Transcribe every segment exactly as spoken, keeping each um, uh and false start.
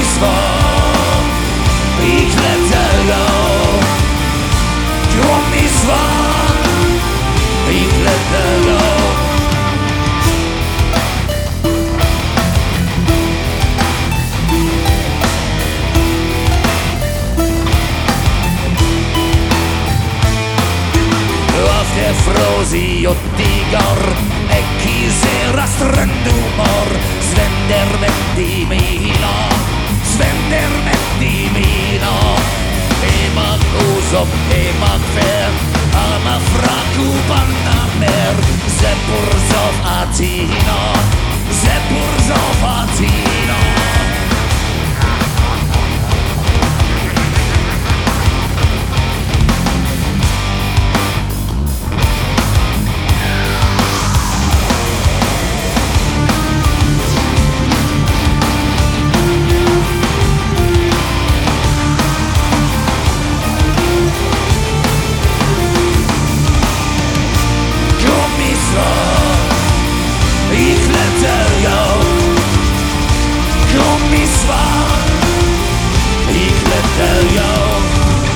Gummiswar, ich kletter auf. Gummiswar, ich kletter auf. Auf der Frosi und Tiger, Ecki sera strandumor, Sven der metti mina, Sven der metti mina. Ema kusop, ema kver, ama fraku panna mer, Zepurzov Atina, Zepurzov Atina. Ich kletter auf, Gummiswar, ich kletter auf.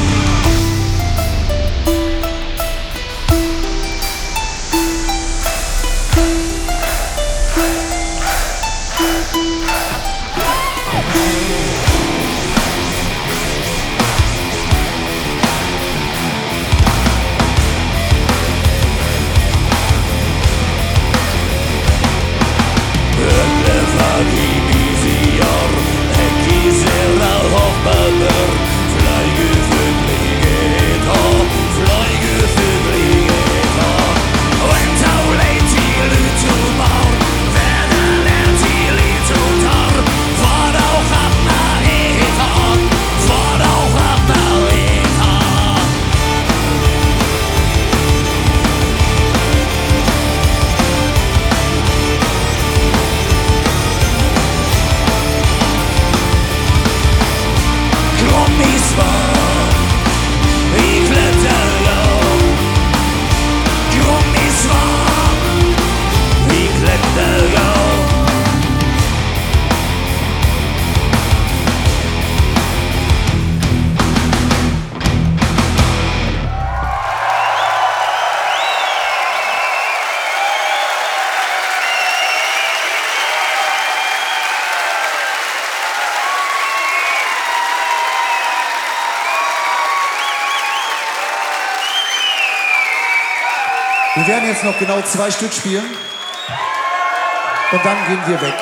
Wir werden jetzt noch genau zwei Stück spielen und dann gehen wir weg.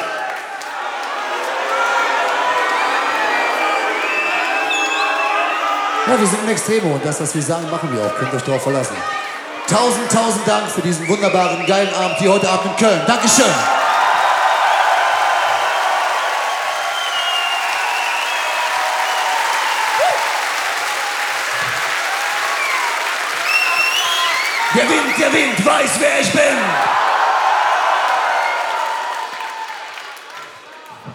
Ja, wir sind ein Extremo und das, was wir sagen, machen wir auch. Könnt ihr euch darauf verlassen. Tausend, tausend Dank für diesen wunderbaren, geilen Abend hier heute Abend in Köln. Dankeschön. Der Wind, der Wind weiß, wer ich bin.